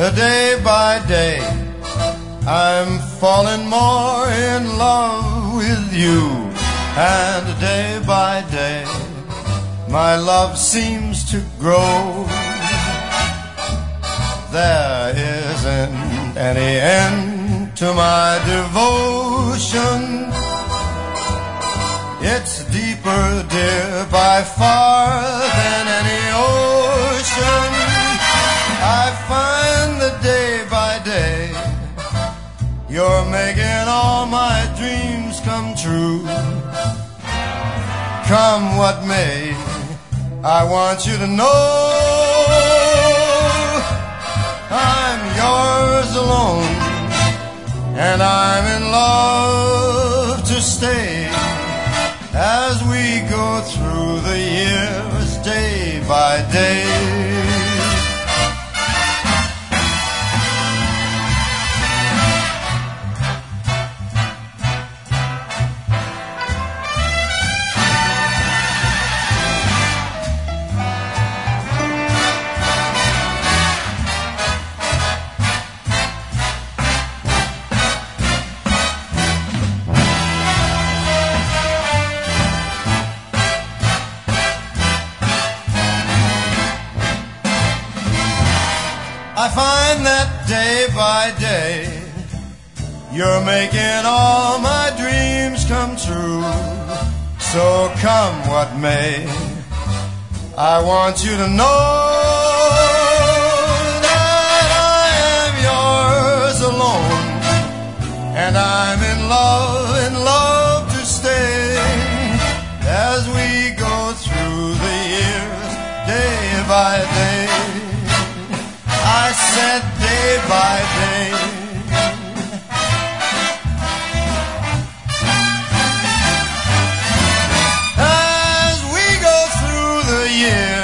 Day by day, I'm falling more in love with you. And day by day, my love seems to grow. There isn't any end to my devotion. It's deeper, dear, by far than any ocean. I find that day by day you're making all my dreams come true. Come what may, I want you to know I'm yours alone, and I'm in love to stay as we go through the years day by day. I find that day by day you're making all my dreams come true. So come what may, I want you to know that I am yours alone, and I'm in love to stay as we go through the years day by day. I said day by day. As we go through the years